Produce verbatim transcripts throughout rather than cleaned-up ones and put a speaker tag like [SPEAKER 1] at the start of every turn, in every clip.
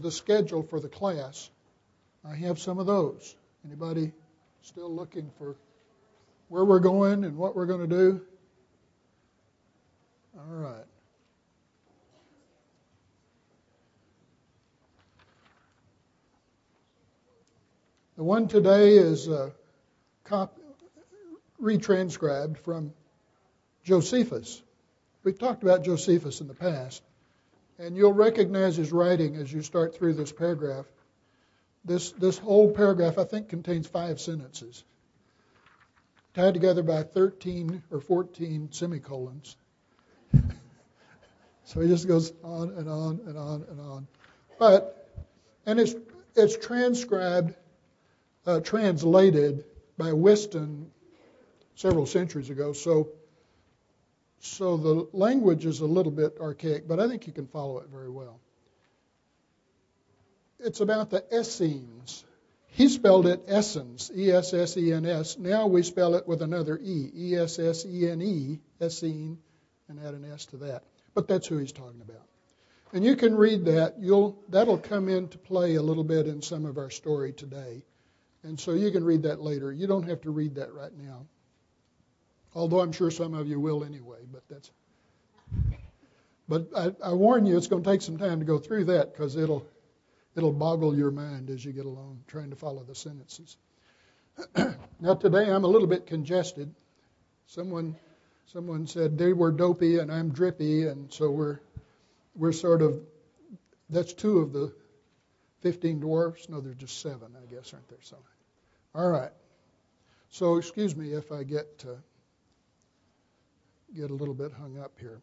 [SPEAKER 1] the schedule for the class, I have some of those. Anybody still looking for where we're going and what we're going to do? All right. The one today is uh, cop- retranscribed from Josephus. We've talked about Josephus in the past, and you'll recognize his writing as you start through this paragraph. This, this whole paragraph, I think, contains five sentences, tied together by thirteen or fourteen semicolons. So he just goes on and on and on and on. But, and it's, it's transcribed, uh, translated by Whiston several centuries ago. So, so the language is a little bit archaic, but I think you can follow it very well. It's about the Essenes. He spelled it Essens, E S S E N S. Now we spell it with another E, E S S E N E, Essene, and add an S to that. But that's who he's talking about. And you can read that. You'll that'll come into play a little bit in some of our story today. And so you can read that later. You don't have to read that right now. Although I'm sure some of you will anyway, but that's but I, I warn you, it's going to take some time to go through that because it'll It'll boggle your mind as you get along trying to follow the sentences. Now today I'm a little bit congested. Someone someone said they were dopey and I'm drippy, and so we're we're sort of, that's two of the fifteen dwarfs. No, there's just seven, I guess, aren't there? So, all right. So excuse me if I get uh, get a little bit hung up here.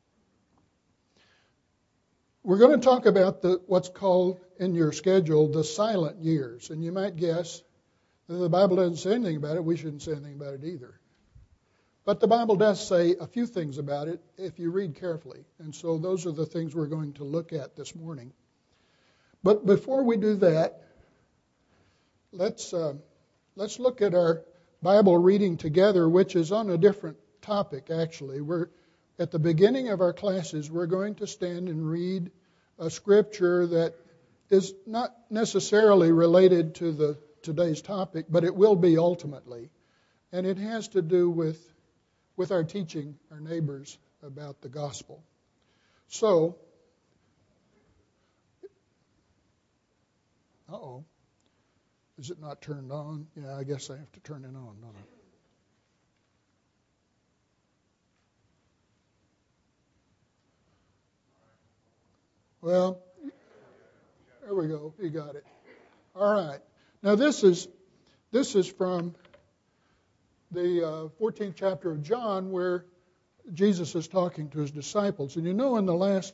[SPEAKER 1] We're going to talk about the what's called in your schedule the silent years. And you might guess that the Bible doesn't say anything about it. We shouldn't say anything about it either. But the Bible does say a few things about it if you read carefully. And so those are the things we're going to look at this morning. But before we do that, let's uh, let's look at our Bible reading together, which is on a different topic, actually. We're At the beginning of our classes, we're going to stand and read a scripture that is not necessarily related to the today's topic, but it will be ultimately. And it has to do with, with our teaching our neighbors about the gospel. So, uh-oh, is it not turned on? Yeah, I guess I have to turn it on, don't I? Well, there we go. You got it. All right. Now this is this is from the uh, fourteenth chapter of John, where Jesus is talking to his disciples. And you know, in the last,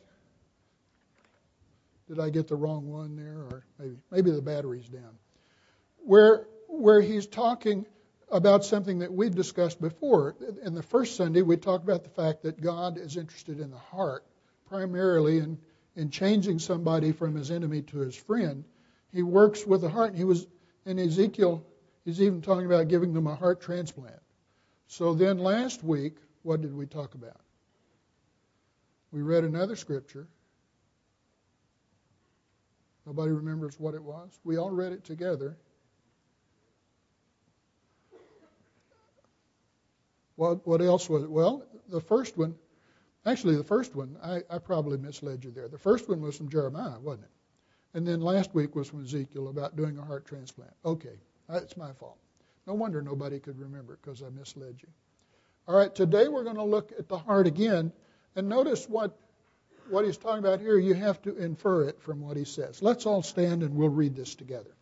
[SPEAKER 1] did I get the wrong one there, or maybe maybe the battery's down? Where where he's talking about something that we've discussed before. In the first Sunday, we talked about the fact that God is interested in the heart, primarily in in changing somebody from his enemy to his friend. He works with the heart. And he was in Ezekiel, he's even talking about giving them a heart transplant. So then last week, what did we talk about? We read another scripture. Nobody remembers what it was. We all read it together. What, what else was it? Well, the first one, Actually, the first one, I, I probably misled you there. The first one was from Jeremiah, wasn't it? And then last week was from Ezekiel about doing a heart transplant. Okay, it's my fault. No wonder nobody could remember because I misled you. All right, today we're going to look at the heart again. And notice what, what he's talking about here. You have to infer it from what he says. Let's all stand and we'll read this together.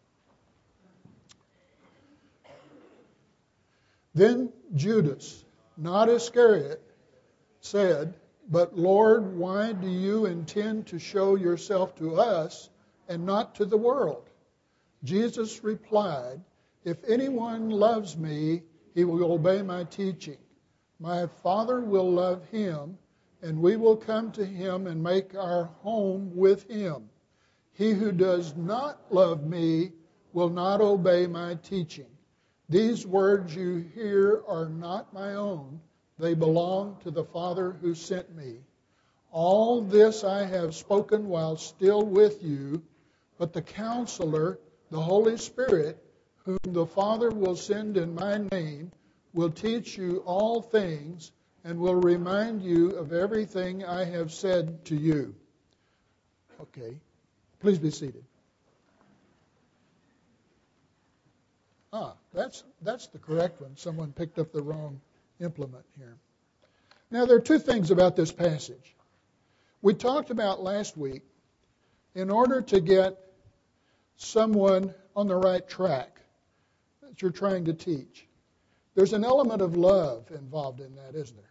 [SPEAKER 1] Then Judas, not Iscariot, said, "But Lord, why do you intend to show yourself to us and not to the world?" Jesus replied, "If anyone loves me, he will obey my teaching. My Father will love him, and we will come to him and make our home with him. He who does not love me will not obey my teaching. These words you hear are not my own. They belong to the Father who sent me. All this I have spoken while still with you, But the Counselor, the Holy Spirit, whom the Father will send in my name, will teach you all things and will remind you of everything I have said to you. Okay, please be seated. Ah, that's that's the correct one. Someone picked up the wrong implement here. Now, there are two things about this passage. We talked about last week, in order to get someone on the right track that you're trying to teach, there's an element of love involved in that, isn't there?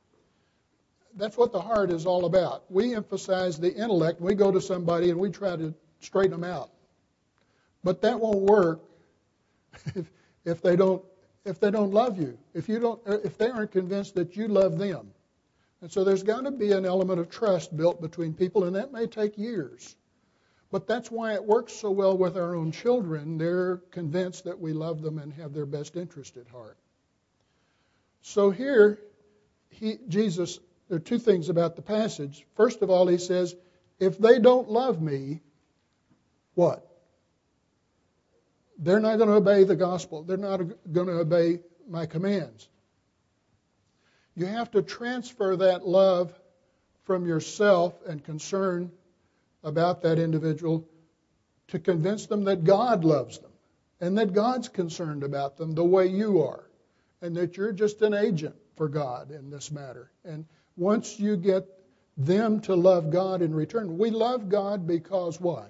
[SPEAKER 1] That's what the heart is all about. We emphasize the intellect. We go to somebody and we try to straighten them out. But that won't work if, if they don't if they don't love you. If you don't if they aren't convinced that you love them. And so there's got to be an element of trust built between people, and that may take years. But that's why it works so well with our own children. They're convinced that we love them and have their best interest at heart. So here, he, Jesus, there are two things about the passage. First of all, he says, if they don't love me, what? They're not going to obey the gospel. They're not going to obey my commands. You have to transfer that love from yourself and concern about that individual to convince them that God loves them and that God's concerned about them the way you are, and that you're just an agent for God in this matter. And once you get them to love God in return, we love God because why?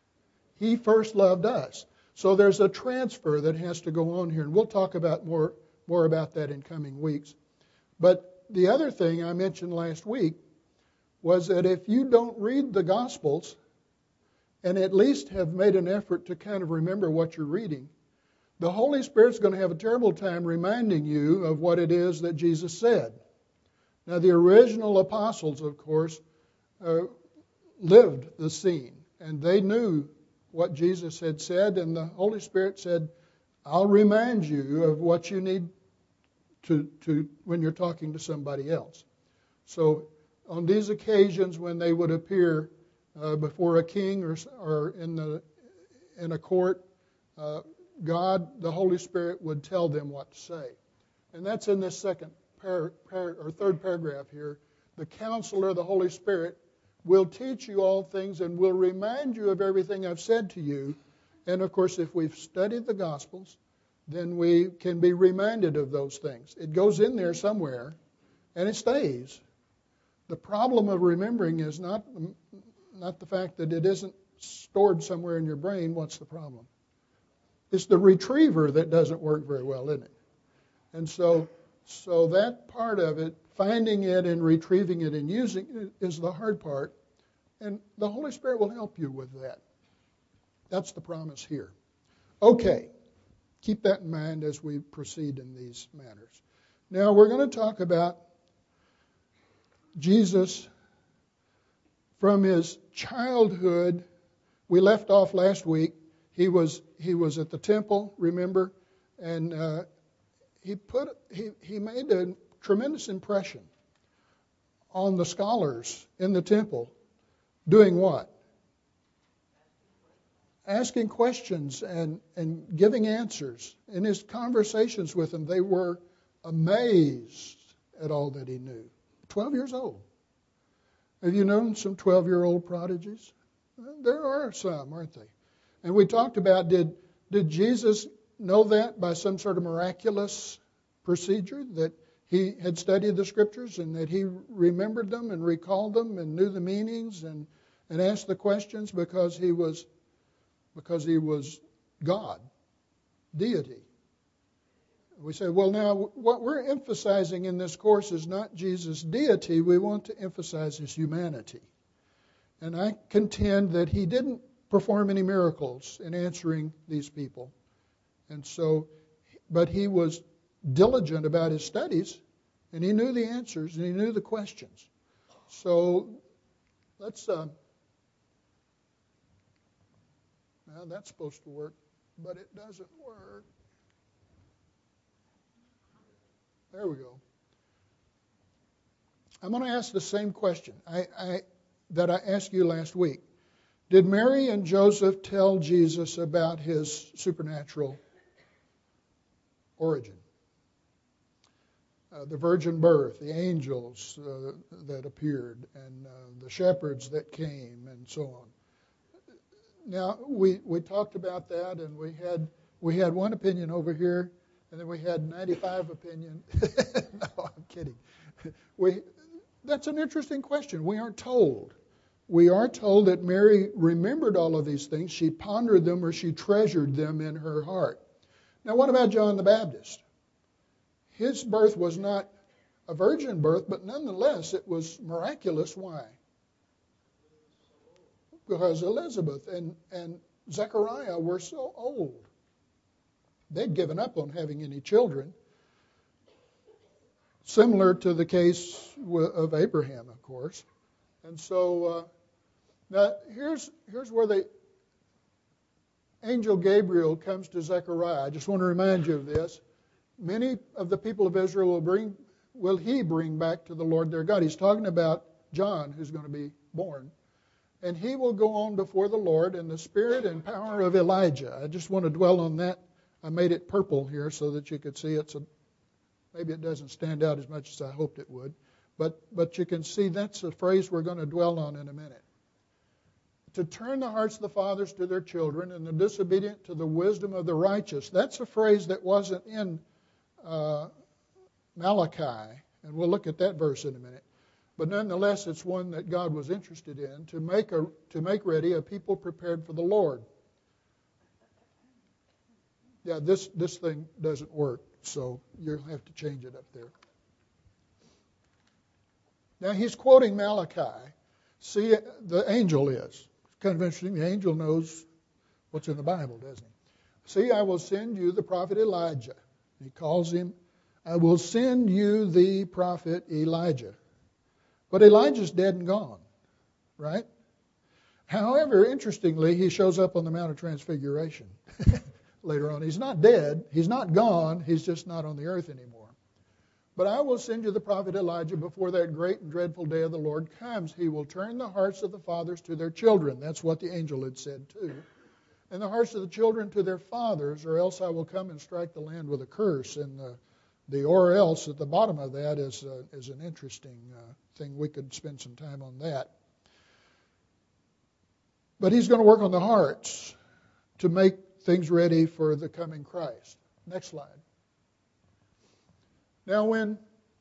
[SPEAKER 1] He first loved us. So there's a transfer that has to go on here, and we'll talk about more, more about that in coming weeks. But the other thing I mentioned last week was that if you don't read the Gospels and at least have made an effort to kind of remember what you're reading, the Holy Spirit's going to have a terrible time reminding you of what it is that Jesus said. Now, the original apostles, of course, uh, lived the scene, and they knew what Jesus had said, and the Holy Spirit said, I'll remind you of what you need to, to when you're talking to somebody else. So on these occasions when they would appear uh, before a king or, or in, the, in a court, uh, God, the Holy Spirit, would tell them what to say. And that's in this second par, par, or third paragraph here. The Counselor, the Holy Spirit, will teach you all things and will remind you of everything I've said to you. And of course, if we've studied the Gospels, then we can be reminded of those things. It goes in there somewhere, and it stays. The problem of remembering is not, not the fact that it isn't stored somewhere in your brain. What's the problem? It's the retriever that doesn't work very well, isn't it? And so, so that part of it, finding it and retrieving it and using it, is the hard part. And the Holy Spirit will help you with that. That's the promise here. Okay. Keep that in mind as we proceed in these matters. Now we're going to talk about Jesus from his childhood. We left off last week. He was he was at the temple, remember, and uh, he put he he made a tremendous impression on the scholars in the temple. Doing what? Asking questions and, and giving answers. In his conversations with them, they were amazed at all that he knew. Twelve years old. Have you known some twelve-year-old prodigies? There are some, aren't they? And we talked about, did, did Jesus know that by some sort of miraculous procedure, that he had studied the Scriptures and that he remembered them and recalled them and knew the meanings and, and asked the questions because he was because he was God, deity. We say, well, now, what we're emphasizing in this course is not Jesus' deity. We want to emphasize his humanity. And I contend that he didn't perform any miracles in answering these people. And so, but he was diligent about his studies, and he knew the answers, and he knew the questions. So, let's... Uh, Now, that's supposed to work, but it doesn't work. There we go. I'm going to ask the same question I, I, that I asked you last week. Did Mary and Joseph tell Jesus about his supernatural origin? Uh, the virgin birth, the angels uh, that appeared, and uh, the shepherds that came, and so on. Now, we, we talked about that, and we had we had one opinion over here, and then we had ninety-five opinion. No, I'm kidding. We that's an interesting question. We aren't told. We are told that Mary remembered all of these things. She pondered them, or she treasured them in her heart. Now, what about John the Baptist? His birth was not a virgin birth, but nonetheless it was miraculous. Why? Because Elizabeth and, and Zechariah were so old. They'd given up on having any children. Similar to the case of Abraham, of course. And so uh, now here's, here's where the angel Gabriel comes to Zechariah. I just want to remind you of this. Many of the people of Israel will bring, will he bring back to the Lord their God. He's talking about John, who's going to be born. And he will go on before the Lord in the spirit and power of Elijah. I just want to dwell on that. I made it purple here so that you could see it. So maybe it doesn't stand out as much as I hoped it would. But, but you can see that's a phrase we're going to dwell on in a minute. To turn the hearts of the fathers to their children and the disobedient to the wisdom of the righteous. That's a phrase that wasn't in uh, Malachi. And we'll look at that verse in a minute. But nonetheless, it's one that God was interested in, to make a to make ready a people prepared for the Lord. Yeah, this, this thing doesn't work, so you'll have to change it up there. Now, he's quoting Malachi. See, the angel is. It's kind of interesting. The angel knows what's in the Bible, doesn't he? See, I will send you the prophet Elijah. He calls him, I will send you the prophet Elijah. But Elijah's dead and gone, right? However, interestingly, he shows up on the Mount of Transfiguration later on. He's not dead. He's not gone. He's just not on the earth anymore. But I will send you the prophet Elijah before that great and dreadful day of the Lord comes. He will turn the hearts of the fathers to their children. That's what the angel had said too. And the hearts of the children to their fathers, or else I will come and strike the land with a curse. And the, the or else at the bottom of that is, uh, is an interesting uh, thing. We could spend some time on that. But he's going to work on the hearts to make things ready for the coming Christ. Next slide. Now when,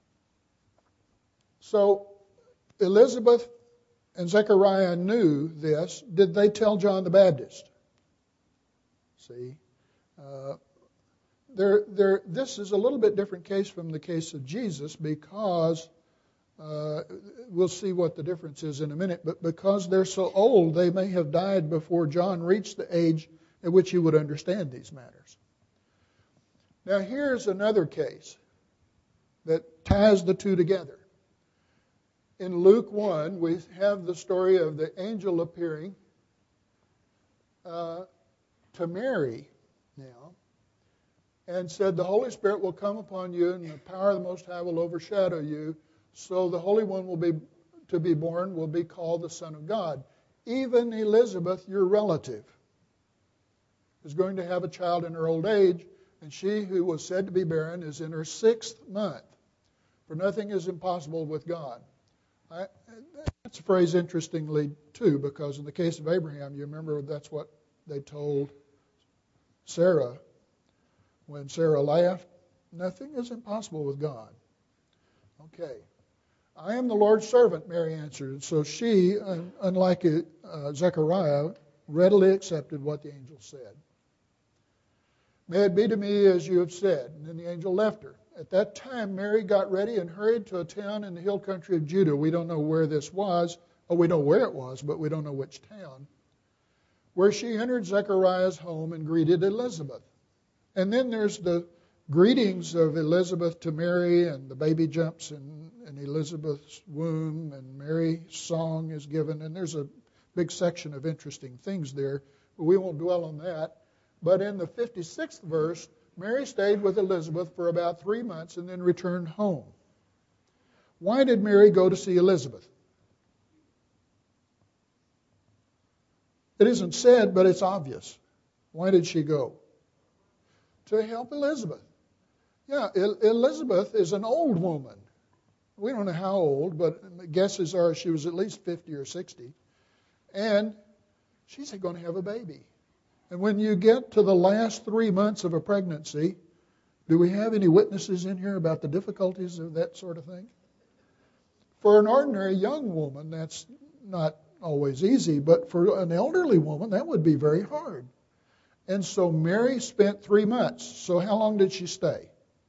[SPEAKER 1] so Elizabeth and Zechariah knew this, did they tell John the Baptist? See, uh, there, there, this is a little bit different case from the case of Jesus because uh, we'll see what the difference is in a minute, but because they're so old, they may have died before John reached the age at which he would understand these matters. Now here's another case that ties the two together. In Luke one, we have the story of the angel appearing uh, to Mary now and said, the Holy Spirit will come upon you and the power of the Most High will overshadow you. So the Holy One will be to be born will be called the Son of God. Even Elizabeth, your relative, is going to have a child in her old age, and she who was said to be barren is in her sixth month. For nothing is impossible with God. I, that's a phrase interestingly, too, because in the case of Abraham, you remember that's what they told Sarah when Sarah laughed. Nothing is impossible with God. Okay. I am the Lord's servant, Mary answered. So she, unlike uh, Zechariah, readily accepted what the angel said. May it be to me as you have said. And then the angel left her. At that time, Mary got ready and hurried to a town in the hill country of Judah. We don't know where this was. Oh, we know where it was, but we don't know which town. Where she entered Zechariah's home and greeted Elizabeth. And then there's the greetings of Elizabeth to Mary, and the baby jumps in, in Elizabeth's womb, and Mary's song is given. And there's a big section of interesting things there, but we won't dwell on that. But in the fifty-sixth verse, Mary stayed with Elizabeth for about three months and then returned home. Why did Mary go to see Elizabeth? It isn't said, but it's obvious. Why did she go? To help Elizabeth. Yeah, El- Elizabeth is an old woman. We don't know how old, but guesses are she was at least fifty or sixty. And she's going to have a baby. And when you get to the last three months of a pregnancy, do we have any witnesses in here about the difficulties of that sort of thing? For an ordinary young woman, that's not always easy, but for an elderly woman, that would be very hard. And so Mary spent three months. So how long did she stay?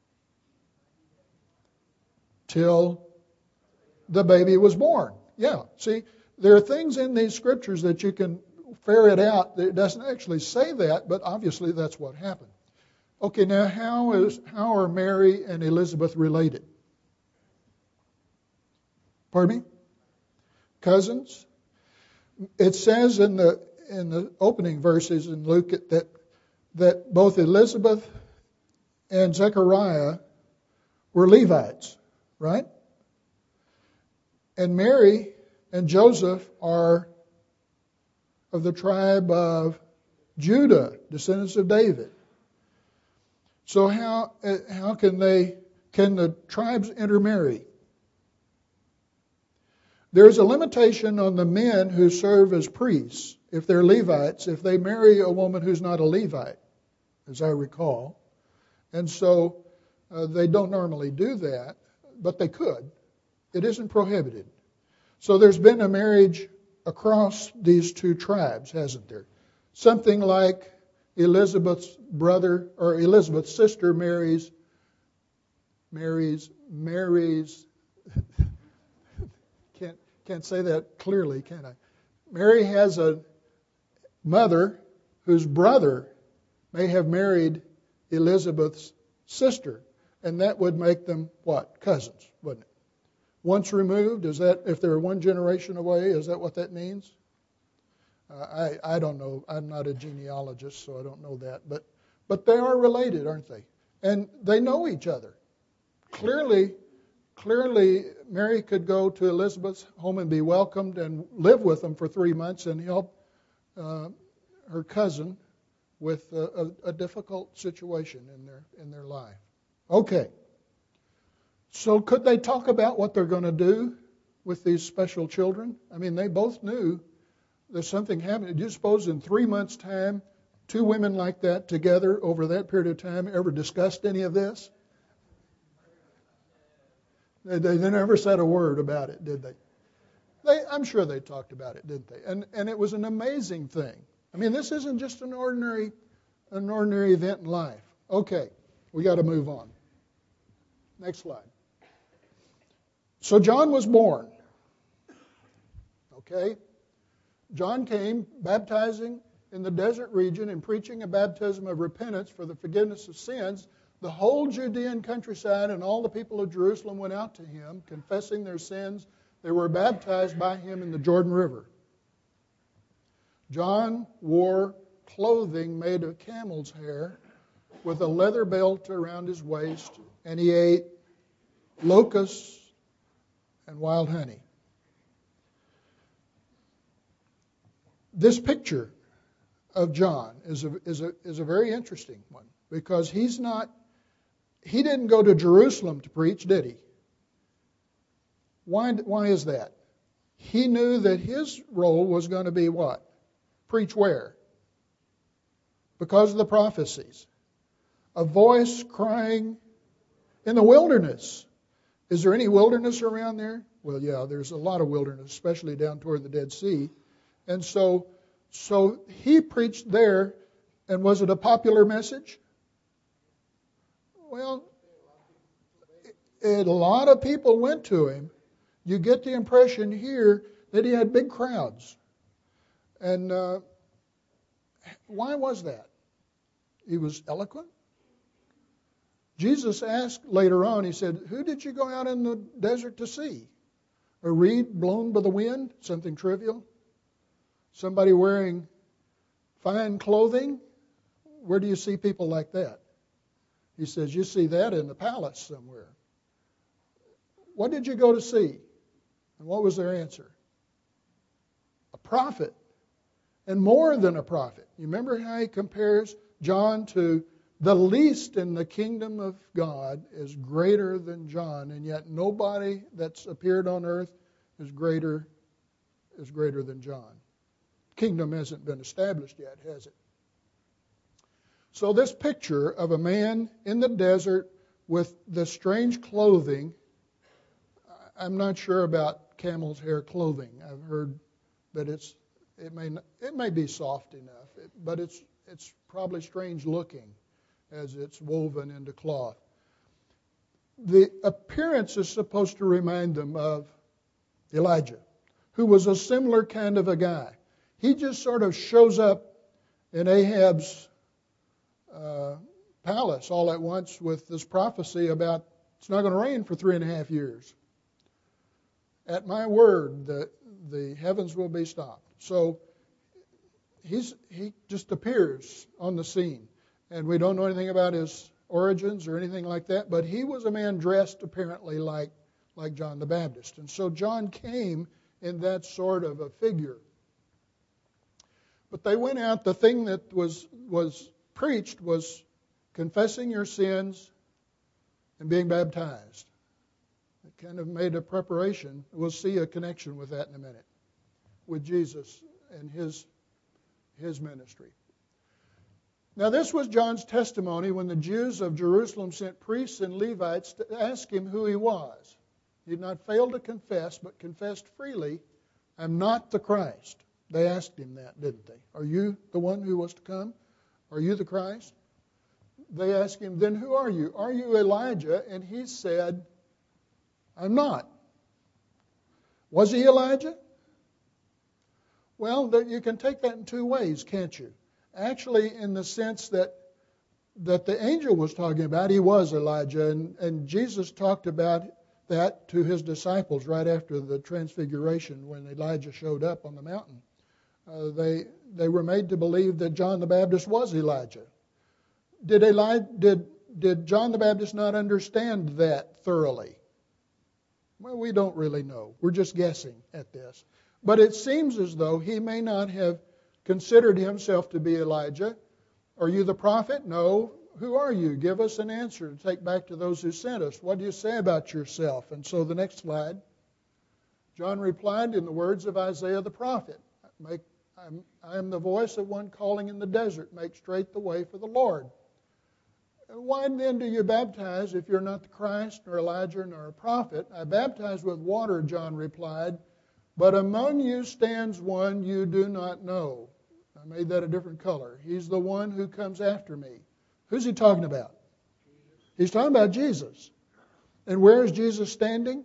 [SPEAKER 1] Till the baby was born. Yeah, see, there are things in these scriptures that you can ferret out. It doesn't actually say that, but obviously that's what happened. Okay, now how is how are Mary and Elizabeth related? Pardon me? Cousins? It says in the in the opening verses in Luke that that both Elizabeth and Zechariah were Levites, right? And Mary and Joseph are of the tribe of Judah, descendants of David. So how how can they can the tribes intermarry? There's a limitation on the men who serve as priests, if they're Levites, if they marry a woman who's not a Levite, as I recall. And so uh, they don't normally do that, but they could. It isn't prohibited. So there's been a marriage across these two tribes, hasn't there? Something like Elizabeth's brother or Elizabeth's sister marries, marries, marries, can't, can't say that clearly, can I? Mary has a mother whose brother may have married Elizabeth's sister, and that would make them what? Cousins, wouldn't it? Once removed, is that, if they're one generation away, is that what that means? Uh, I, I don't know. I'm not a genealogist, so I don't know that. But but they are related, aren't they? And they know each other. Clearly, clearly, Mary could go to Elizabeth's home and be welcomed and live with them for three months and help uh, her cousin with a, a, a difficult situation in their in their life. Okay. So could they talk about what they're going to do with these special children? I mean, they both knew there's something happening. Do you suppose in three months' time, two women like that together over that period of time ever discussed any of this? They, they, they never said a word about it, did they? They? I'm sure they talked about it, didn't they? And and it was an amazing thing. I mean, this isn't just an ordinary, an ordinary event in life. Okay, we got to move on. Next slide. So John was born. Okay? John came baptizing in the desert region and preaching a baptism of repentance for the forgiveness of sins. The whole Judean countryside and all the people of Jerusalem went out to him, confessing their sins. They were baptized by him in the Jordan River. John wore clothing made of camel's hair with a leather belt around his waist, and he ate locusts and wild honey. This picture of John is a, is a, is a very interesting one because he's not, he didn't go to Jerusalem to preach, did he? Why, why is that? He knew that his role was going to be what? Preach where? Because of the prophecies. A voice crying in the wilderness. Is there any wilderness around there? Well, yeah, there's a lot of wilderness, especially down toward the Dead Sea. And so, so he preached there, and was it a popular message? Well, it, a lot of people went to him. You get the impression here that he had big crowds. And uh, why was that? He was eloquent. Jesus asked later on, he said, who did you go out in the desert to see? A reed blown by the wind? Something trivial? Somebody wearing fine clothing? Where do you see people like that? He says, you see that in the palace somewhere. What did you go to see? And what was their answer? A prophet. and more than a prophet. You remember how he compares John to the least in the kingdom of God is greater than John, and yet nobody that's appeared on earth is greater is greater than John. Kingdom hasn't been established yet, has it? So this picture of a man in the desert with the strange clothing, I'm not sure about camel's hair clothing. I've heard that it's it may not, it may be soft enough, but it's it's probably strange looking as it's woven into cloth. The appearance is supposed to remind them of Elijah, who was a similar kind of a guy. He just sort of shows up in Ahab's uh, palace all at once with this prophecy about it's not going to rain for three and a half years. At my word, the, the heavens will be stopped. So he's he just appears on the scene. And we don't know anything about his origins or anything like that, but he was a man dressed apparently like, like John the Baptist. And so John came in that sort of a figure. But they went out, the thing that was was preached was confessing your sins and being baptized. It kind of made a preparation. We'll see a connection with that in a minute, with Jesus and his, his ministry. Now this was John's testimony when the Jews of Jerusalem sent priests and Levites to ask him who he was. He did not fail to confess, but confessed freely, I'm not the Christ. They asked him that, didn't they? Are you the one who was to come? Are you the Christ? They asked him, then who are you? Are you Elijah? And he said, I'm not. Was he Elijah? Well, you can take that in two ways, can't you? Actually, in the sense that that the angel was talking about, he was Elijah, and, and Jesus talked about that to his disciples right after the transfiguration when Elijah showed up on the mountain. Uh, they they were made to believe that John the Baptist was Elijah. Did Eli, did did John the Baptist not understand that thoroughly? Well, we don't really know. We're just guessing at this. But it seems as though he may not have considered himself to be Elijah. Are you the prophet? No. Who are you? Give us an answer to take back to those who sent us. What do you say about yourself? And so the next slide. John replied in the words of Isaiah the prophet. Make, I'm, I am the voice of one calling in the desert. Make straight the way for the Lord. Why then do you baptize if you're not the Christ, nor Elijah, nor a prophet? I baptize with water, John replied. But among you stands one you do not know. I made that a different color. He's the one who comes after me. Who's he talking about? He's talking about Jesus. And where is Jesus standing?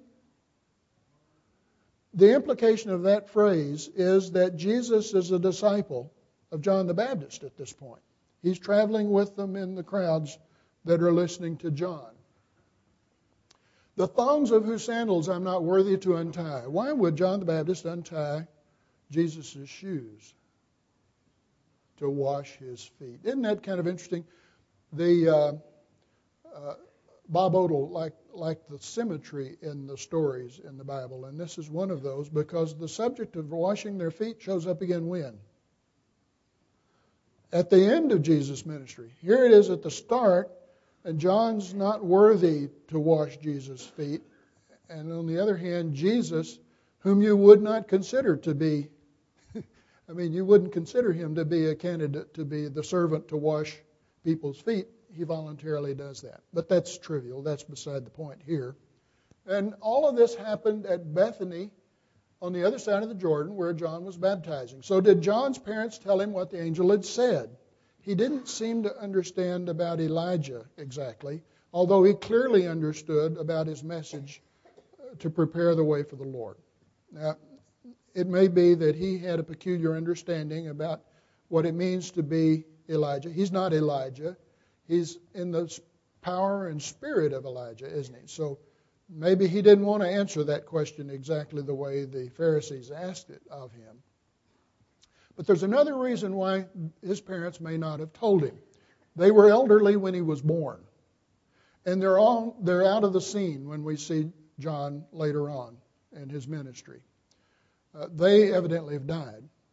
[SPEAKER 1] The implication of that phrase is that Jesus is a disciple of John the Baptist at this point. He's traveling with them in the crowds that are listening to John. The thongs of whose sandals I'm not worthy to untie. Why would John the Baptist untie Jesus' shoes to wash his feet? Isn't that kind of interesting? The uh, uh, Bob Odell liked, liked the symmetry in the stories in the Bible, and this is one of those because the subject of washing their feet shows up again when? At the end of Jesus' ministry. Here it is at the start, and John's not worthy to wash Jesus' feet. And on the other hand, Jesus, whom you would not consider to be, I mean, you wouldn't consider him to be a candidate to be the servant to wash people's feet. He voluntarily does that. But that's trivial. That's beside the point here. And all of this happened at Bethany on the other side of the Jordan where John was baptizing. So did John's parents tell him what the angel had said? He didn't seem to understand about Elijah exactly, although he clearly understood about his message to prepare the way for the Lord. Now, it may be that he had a peculiar understanding about what it means to be Elijah. He's not Elijah. He's in the power and spirit of Elijah, isn't he? So maybe he didn't want to answer that question exactly the way the Pharisees asked it of him. But there's another reason why his parents may not have told him. They were elderly when he was born. And they're all they're out of the scene when we see John later on in his ministry. Uh, they evidently have died.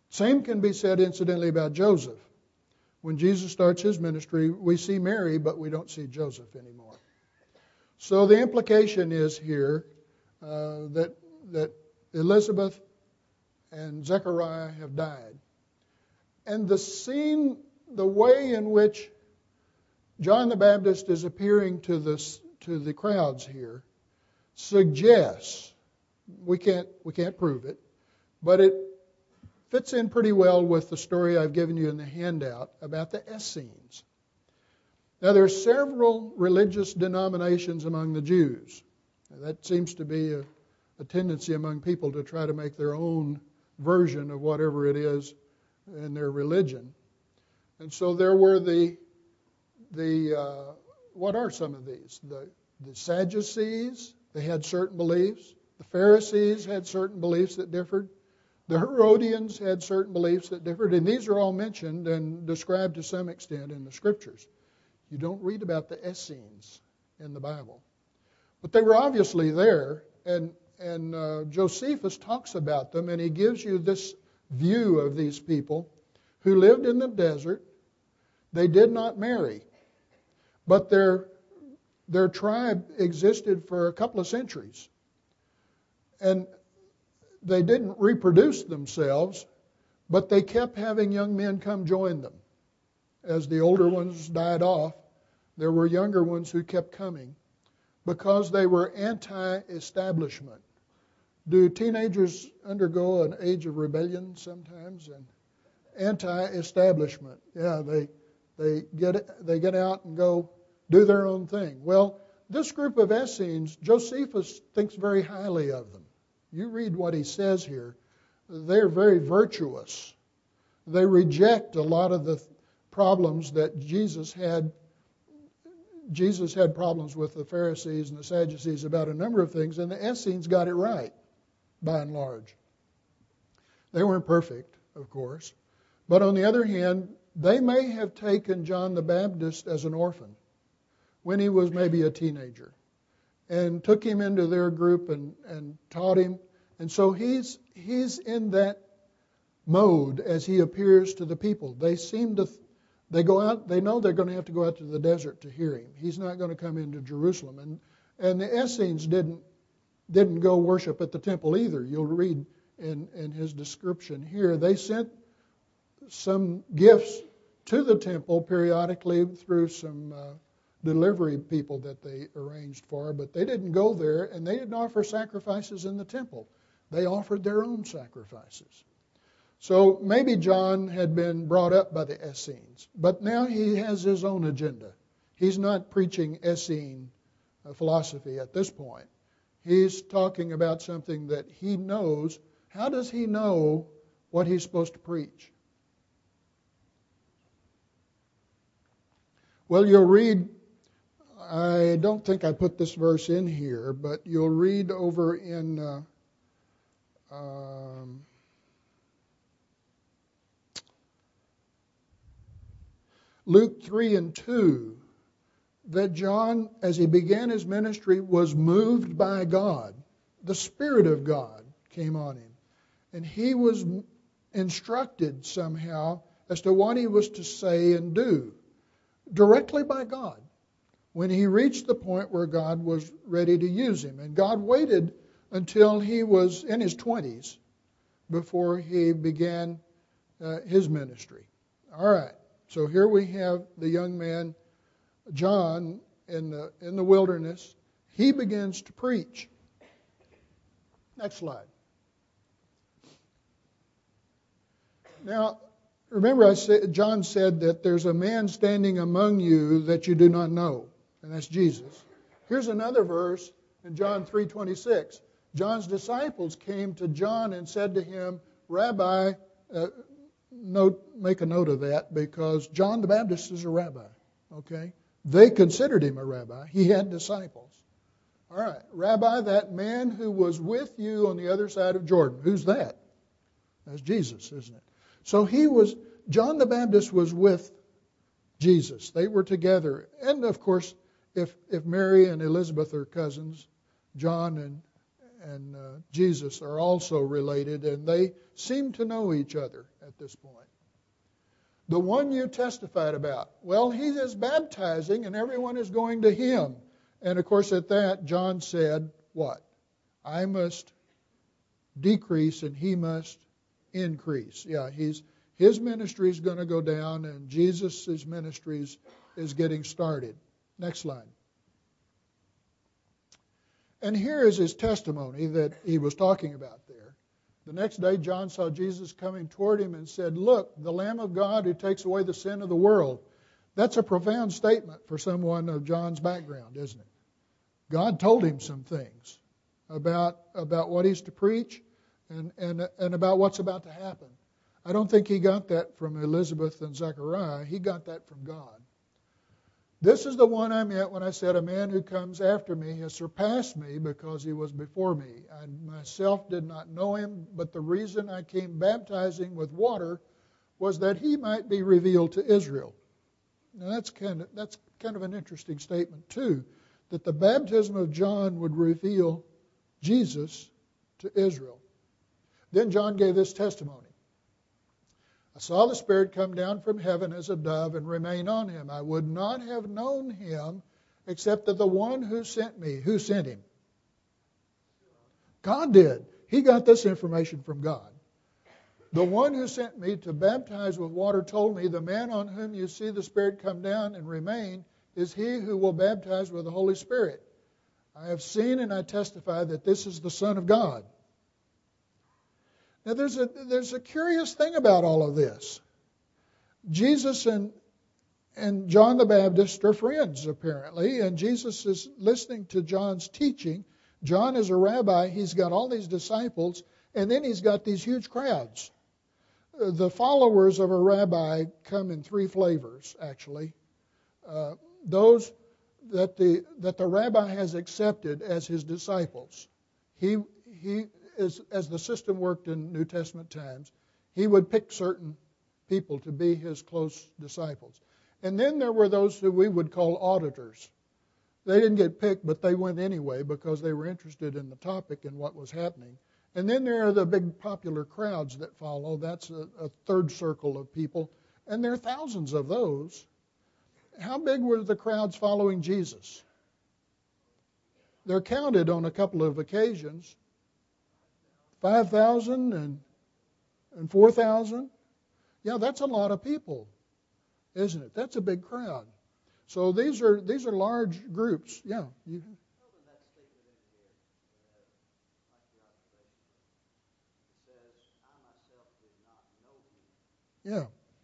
[SPEAKER 1] Same can be said, incidentally, about Joseph. When Jesus starts his ministry, we see Mary, but we don't see Joseph anymore. So the implication is here uh, that that Elizabeth and Zechariah have died. And the scene, the way in which John the Baptist is appearing to the, to the crowds here suggests, we can't, we can't prove it, but it fits in pretty well with the story I've given you in the handout about the Essenes. Now, there are several religious denominations among the Jews. Now, that seems to be a, a tendency among people to try to make their own version of whatever it is in their religion. And so there were the, the uh, what are some of these? The, the Sadducees, they had certain beliefs. The Pharisees had certain beliefs that differed. The Herodians had certain beliefs that differed. And these are all mentioned and described to some extent in the Scriptures. You don't read about the Essenes in the Bible. But they were obviously there, and, and uh, Josephus talks about them, and he gives you this view of these people who lived in the desert. They did not marry, but their, their tribe existed for a couple of centuries. And they didn't reproduce themselves, but they kept having young men come join them. As the older ones died off, there were younger ones who kept coming because they were anti-establishment. Do teenagers undergo an age of rebellion sometimes? And anti-establishment, yeah, they they get they get out and go do their own thing. Well, this group of Essenes, Josephus thinks very highly of them. You read what he says here. They're very virtuous. They reject a lot of the problems that Jesus had. Jesus had problems with the Pharisees and the Sadducees about a number of things, and the Essenes got it right, by and large. They weren't perfect, of course. But on the other hand, they may have taken John the Baptist as an orphan when he was maybe a teenager and took him into their group and, and taught him. And so he's he's in that mode as he appears to the people. They seem to, they go out, they know they're going to have to go out to the desert to hear him. He's not going to come into Jerusalem. And and the Essenes didn't didn't go worship at the temple either. You'll read in, in his description here. They sent some gifts to the temple periodically through some uh, delivery people that they arranged for, but they didn't go there, and they didn't offer sacrifices in the temple. They offered their own sacrifices. So maybe John had been brought up by the Essenes, but now he has his own agenda. He's not preaching Essene uh, philosophy at this point. He's talking about something that he knows. How does he know what he's supposed to preach? Well, you'll read, I don't think I put this verse in here, but you'll read over in uh, um, Luke three and two, that John, as he began his ministry, was moved by God. The Spirit of God came on him. And he was instructed somehow as to what he was to say and do, directly by God, when he reached the point where God was ready to use him. And God waited until he was in his twenties before he began uh, his ministry. All right, so here we have the young man, John, in the in the wilderness. He begins to preach. Next slide. Now, remember I said, John said that there's a man standing among you that you do not know, and that's Jesus. Here's another verse in John three twenty-six. John's disciples came to John and said to him, Rabbi, uh, note, make a note of that, because John the Baptist is a rabbi, okay? They considered him a rabbi. He had disciples. All right, Rabbi, that man who was with you on the other side of Jordan, who's that? That's Jesus, isn't it? So he was, John the Baptist was with Jesus. They were together. And of course, if if Mary and Elizabeth are cousins, John and and uh, Jesus are also related, and they seem to know each other at this point. The one you testified about, well, he is baptizing and everyone is going to him. And of course at that, John said, what? I must decrease and he must increase. Yeah, he's his ministry is going to go down and Jesus' ministry is getting started. Next slide. And here is his testimony that he was talking about there. The next day, John saw Jesus coming toward him and said, "Look, the Lamb of God who takes away the sin of the world." That's a profound statement for someone of John's background, isn't it? God told him some things about, about what he's to preach and, and, and about what's about to happen. I don't think he got that from Elizabeth and Zechariah. He got that from God. This is the one I meant when I said, a man who comes after me has surpassed me because he was before me. I myself did not know him, but the reason I came baptizing with water was that he might be revealed to Israel. Now that's kind of, that's kind of an interesting statement too, that the baptism of John would reveal Jesus to Israel. Then John gave this testimony. I saw the Spirit come down from heaven as a dove and remain on him. I would not have known him except that the one who sent me, who sent him? God did. He got this information from God. The one who sent me to baptize with water told me, the man on whom you see the Spirit come down and remain is he who will baptize with the Holy Spirit. I have seen and I testify that this is the Son of God. Now there's a there's a curious thing about all of this. Jesus and and John the Baptist are friends apparently, and Jesus is listening to John's teaching. John is a rabbi, he's got all these disciples, and then he's got these huge crowds. The followers of a rabbi come in three flavors, actually. Uh, those that the that the rabbi has accepted as his disciples. He he. As, as the system worked in New Testament times, he would pick certain people to be his close disciples. And then there were those who we would call auditors. They didn't get picked, but they went anyway because they were interested in the topic and what was happening. And then there are the big popular crowds that follow. That's a, a third circle of people. And there are thousands of those. How big were the crowds following Jesus? They're counted on a couple of occasions. five thousand and, and four thousand. Yeah, that's a lot of people, isn't it? That's a big crowd. So these are these are large groups. Yeah. You, yeah.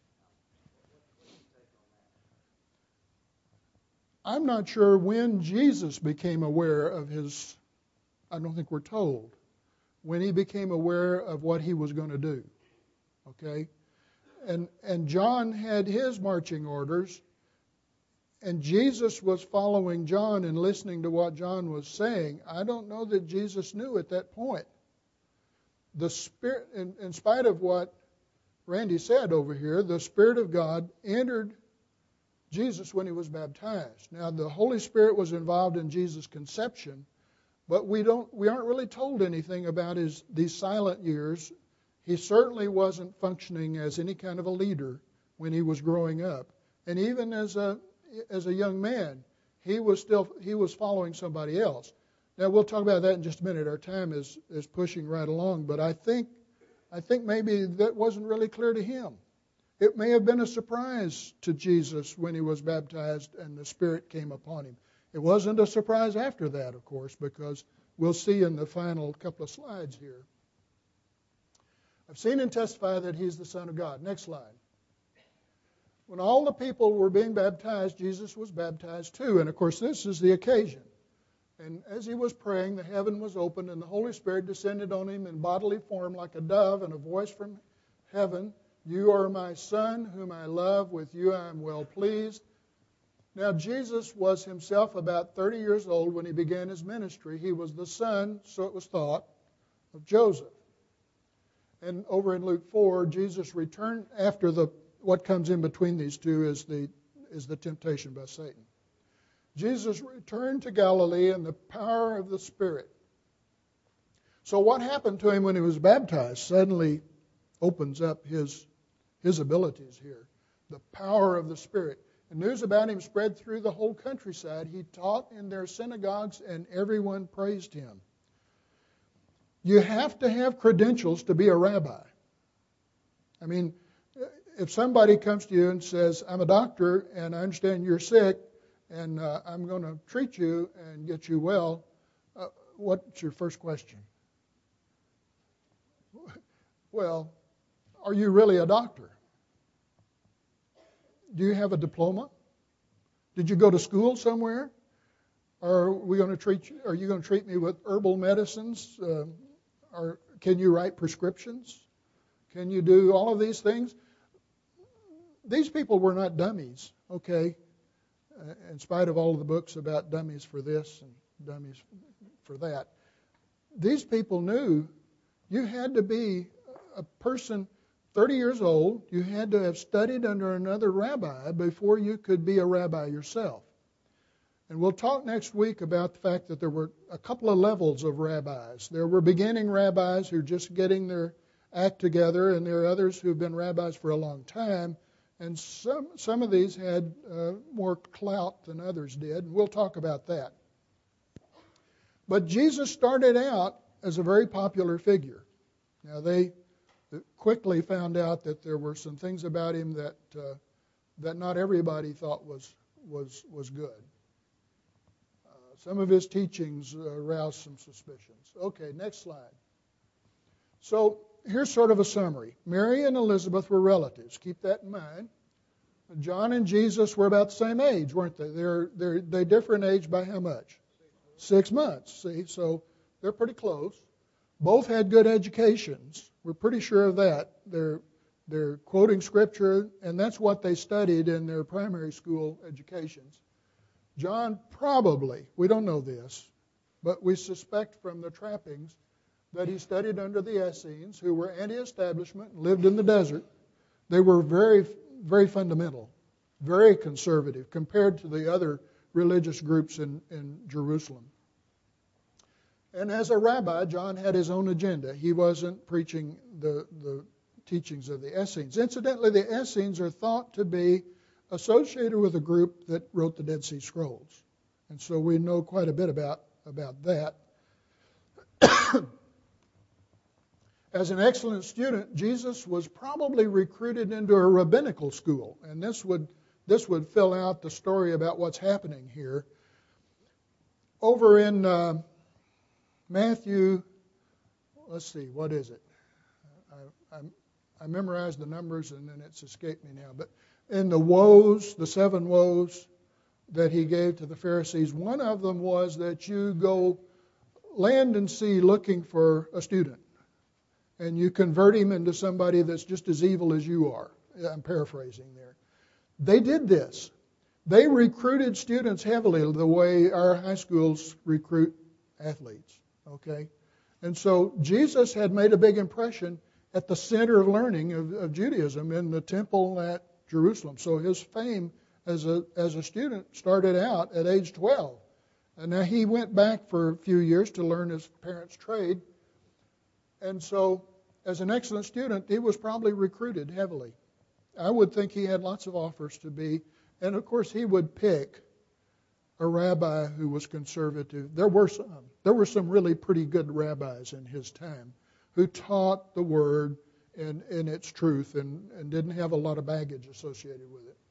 [SPEAKER 1] I'm not sure when Jesus became aware of his, I don't think we're told, when he became aware of what he was going to do. Okay? And and John had his marching orders, and Jesus was following John and listening to what John was saying. I don't know that Jesus knew at that point. The Spirit, in, in spite of what Randy said over here, the Spirit of God entered Jesus when he was baptized. Now, the Holy Spirit was involved in Jesus' conception, but we don't we aren't really told anything about his these silent years. He certainly wasn't functioning as any kind of a leader when he was growing up. And even as a as a young man, he was still he was following somebody else. Now we'll talk about that in just a minute. Our time is, is pushing right along, but I think I think maybe that wasn't really clear to him. It may have been a surprise to Jesus when he was baptized and the Spirit came upon him. It wasn't a surprise after that, of course, because we'll see in the final couple of slides here. I've seen and testify that he's the Son of God. Next slide. When all the people were being baptized, Jesus was baptized too. And of course, this is the occasion. And as he was praying, the heaven was opened and the Holy Spirit descended on him in bodily form like a dove, and a voice from heaven, "You are my Son, whom I love. With you I am well pleased." Now, Jesus was himself about thirty years old when he began his ministry. He was the son, so it was thought, of Joseph. And over in Luke four, Jesus returned after the what comes in between these two is the is the temptation by Satan. Jesus returned to Galilee in the power of the Spirit. So what happened to him when he was baptized suddenly opens up his, his abilities here. The power of the Spirit. And news about him spread through the whole countryside. He taught in their synagogues and everyone praised him. You have to have credentials to be a rabbi. I mean, if somebody comes to you and says, I'm a doctor and I understand you're sick and uh, I'm going to treat you and get you well, uh, what's your first question? Well, are you really a doctor? Do you have a diploma? Did you go to school somewhere? Are we going to treat you? Are you going to treat me with herbal medicines? Uh, or can you write prescriptions? Can you do all of these things? These people were not dummies, okay? Uh, in spite of all of the books about dummies for this and dummies for that. These people knew you had to be a person thirty years old. You had to have studied under another rabbi before you could be a rabbi yourself. And we'll talk next week about the fact that there were a couple of levels of rabbis. There were beginning rabbis who are just getting their act together, and there are others who have been rabbis for a long time. And some some of these had uh, more clout than others did, and we'll talk about that. But Jesus started out as a very popular figure. Now, they quickly found out that there were some things about him that uh, that not everybody thought was was was good. Uh, some of his teachings uh, aroused some suspicions. Okay, next slide. So here's sort of a summary. Mary and Elizabeth were relatives. Keep that in mind. John and Jesus were about the same age, weren't they? They're they're they differ in age by how much? Six months. See, so they're pretty close. Both had good educations. We're pretty sure of that. They're they're quoting Scripture, and that's what they studied in their primary school educations. John probably, we don't know this, but we suspect from the trappings that he studied under the Essenes, who were anti-establishment and lived in the desert. They were very, very fundamental, very conservative compared to the other religious groups in, in Jerusalem. And as a rabbi, John had his own agenda. He wasn't preaching the, the teachings of the Essenes. Incidentally, the Essenes are thought to be associated with a group that wrote the Dead Sea Scrolls. And so we know quite a bit about, about that. As an excellent student, Jesus was probably recruited into a rabbinical school. And this would, this would fill out the story about what's happening here. Over in Uh, Matthew, let's see, what is it? I, I, I memorized the numbers and then it's escaped me now. But in the woes, the seven woes that he gave to the Pharisees, one of them was that you go land and sea looking for a student. And you convert him into somebody that's just as evil as you are. I'm paraphrasing there. They did this. They recruited students heavily the way our high schools recruit athletes. Okay? And so Jesus had made a big impression at the center of learning of, of Judaism in the temple at Jerusalem. So his fame as a as a student started out at age twelve. And now he went back for a few years to learn his parents' trade. And so as an excellent student, he was probably recruited heavily. I would think he had lots of offers to be. And of course he would pick a rabbi who was conservative. There were some. There were some really pretty good rabbis in his time who taught the Word in, in its truth and, and didn't have a lot of baggage associated with it.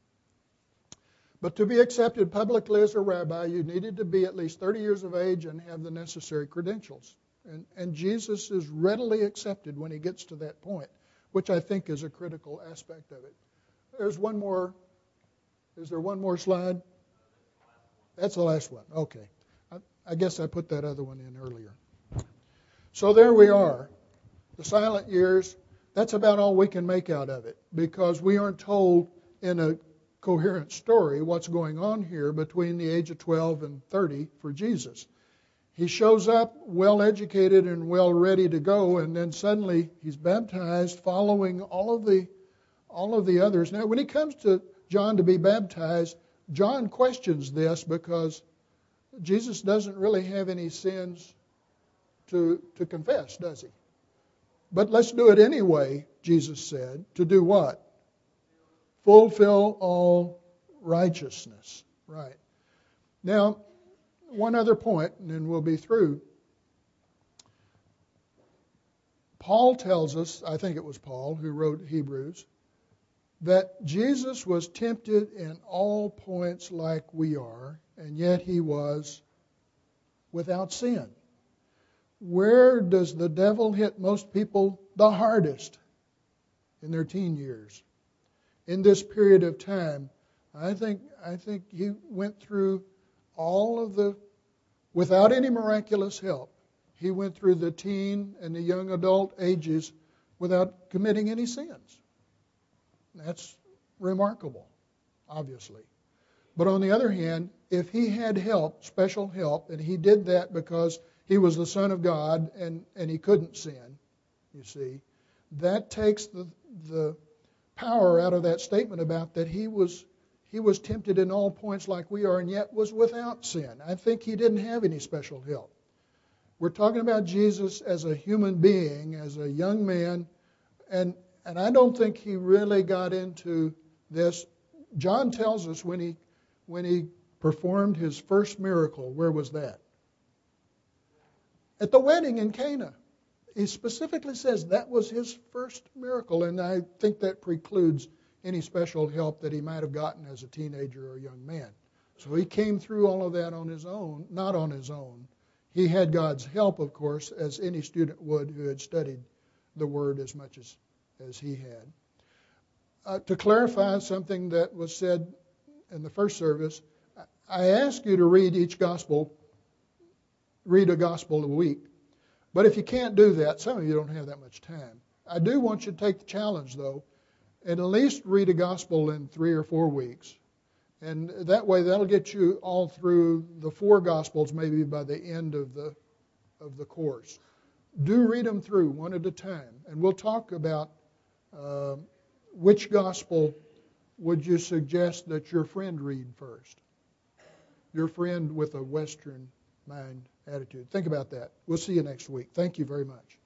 [SPEAKER 1] But to be accepted publicly as a rabbi, you needed to be at least thirty years of age and have the necessary credentials. And, and Jesus is readily accepted when he gets to that point, which I think is a critical aspect of it. There's one more. Is there one more slide? That's the last one. Okay. I, I guess I put that other one in earlier. So there we are. The silent years, that's about all we can make out of it because we aren't told in a coherent story what's going on here between the age of twelve and thirty for Jesus. He shows up well educated and well ready to go, and then suddenly he's baptized following all of the all of the others. Now, when he comes to John to be baptized, John questions this because Jesus doesn't really have any sins to, to confess, does he? But let's do it anyway, Jesus said. To do what? Fulfill all righteousness. Right. Now, one other point, and then we'll be through. Paul tells us, I think it was Paul who wrote Hebrews, that Jesus was tempted in all points like we are, and yet he was without sin. Where does the devil hit most people the hardest? In their teen years. In this period of time, I think I think he went through all of the, without any miraculous help, he went through the teen and the young adult ages without committing any sins. That's remarkable, obviously. But on the other hand, if he had help, special help, and he did that because he was the Son of God and, and he couldn't sin, you see, that takes the the power out of that statement about that he was he was tempted in all points like we are and yet was without sin. I think he didn't have any special help. We're talking about Jesus as a human being, as a young man, and and I don't think he really got into this. John tells us when he when he performed his first miracle, where was that? At the wedding in Cana. He specifically says that was his first miracle, and I think that precludes any special help that he might have gotten as a teenager or a young man. So he came through all of that on his own, not on his own. He had God's help, of course, as any student would who had studied the Word as much as, as he had. Uh, to clarify something that was said in the first service, I ask you to read each gospel, read a gospel a week. But if you can't do that, some of you don't have that much time. I do want you to take the challenge, though, and at least read a gospel in three or four weeks. And that way, that'll get you all through the four gospels maybe by the end of the of the course. Do read them through one at a time. And we'll talk about uh, which gospel would you suggest that your friend read first? Your friend with a Western mind attitude. Think about that. We'll see you next week. Thank you very much.